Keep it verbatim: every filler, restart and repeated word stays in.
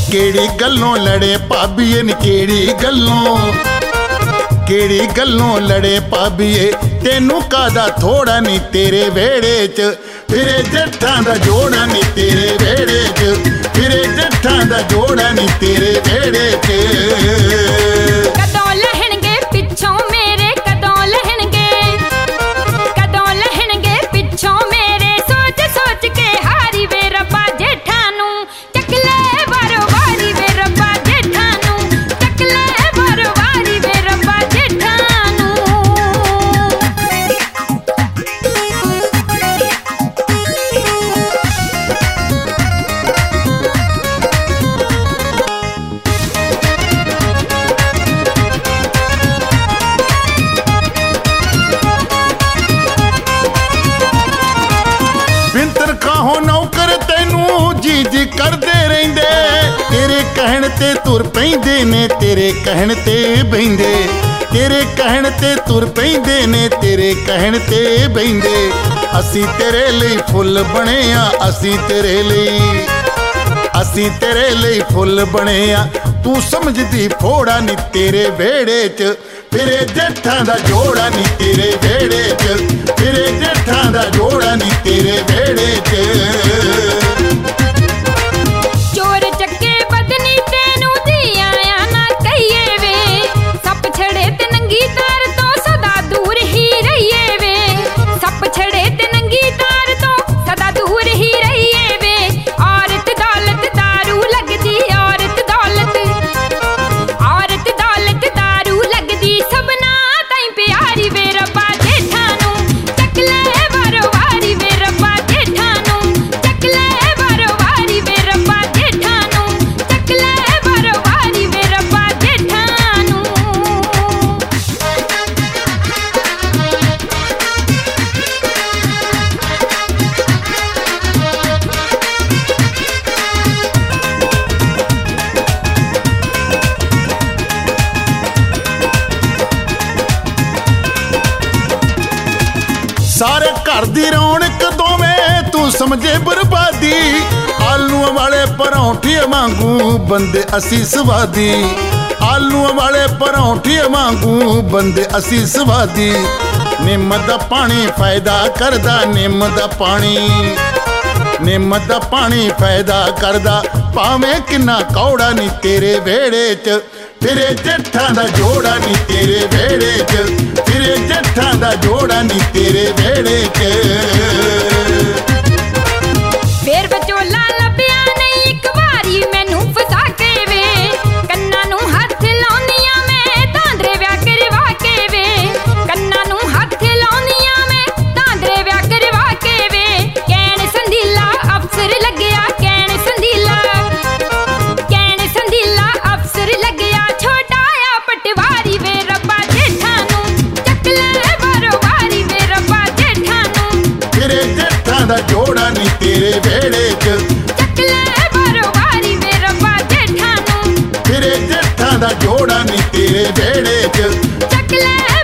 केड़ी गल्लों लड़े भाभीए नी केड़ी गल्लों केड़ी गल्लों लड़े भाभीए तेनू कादा थोड़ा नी तेरे वेड़े च फिरे जट्टां दा जोड़ा नी तेरे वेड़े च फिरे जट्टां दा जोड़ा नी तेरे वेड़े च कदों लहणगे पिछों मेरे कदों लहणगे कदों लहणगे पिछों मेरे सोच सोच के हारी वे रब्बा जेठां नूं चक ले बारो वारी वे रब्बा जेठां नूं चक ले बारो वारी वे रब्बा जेठां नूं। बिंतर काहो नौकर तैनू जी जी करदे रहिंदे तेरे कहण ते तुर पैंदे ने तेरे कहण ते बहिंदे तेरे कहण ते तुर पैंदे ने तेरे कहण ते बहिंदे असी तेरे लई फुੱਲ बने आ असी तेरे लई असी तेरे लई फुੱਲ बने आ तू समझदी फोड़ा नी तेरे वेड़े च फिरे जट्टां दा जोड़ा नी तेरे वेड़े च फिरे जट्टां दा जोड़ा नी तेरे वेड़े च चोर चक्के बदनी तेनू दिया ना कहिए वे सप छड़े ते नंगी तार तो सदा दूर ही रहिए वे सप छड़े ते नंगी तार तो सदा दूर ही रहिए वे औरत दौलत दारू लगदी औरत दौलत औरत दौलत दारू लगदी सबना ताईं प्यारी वे रब्बा जेठां नूं चक ले बारो वारी वे रब्बा जेठां नूं चक ले बारो वारी वे रब्बा जेठां नूं चक ले बारो वारी वे रब्बा जेठां नूं। सारे घर दी रौनक दोवें तू समझे बर्बादी आलूआं वाले परौंठे वांगू बंदे असी स्वादी आलूआं वाले परौंठे वांगू बंदे असी स्वादी निम्म दा पानी फायदा करदा निम्म दा पानी निम्म दा पानी फायदा करदा भावें किन्ना कौड़ा नी तेरे वेड़े च फिरे जट्टां दा जोड़ा नी तेरे वेड़े च फिरे जट्टां दा जोड़ा नी तेरे वेड़े च फेर बचोला लभ्या नहीं एक वारी मैनू फसा के वे कन्ना नू हथ लाउनिया मैं तांदरे व्या करवा के वे कन्ना नू हथ लाउनिया मैं तांदरे व्या करवा के वे कैन संधीला अफसर लगया कैन संधीला कैन संधीला अफसर लगया छोटा आ पटवारी वे रब्बा जेठां नूं चक ले बारो वारी वे रब्बा जेठां नूं फिरे जट्टां दा जोड़ा नी तेरे वेड़े च चक ले बारो वारी वे रब्बा जेठां नूं फिरे जट्टां दा जोड़ा नी तेरे वेड़े च चक ले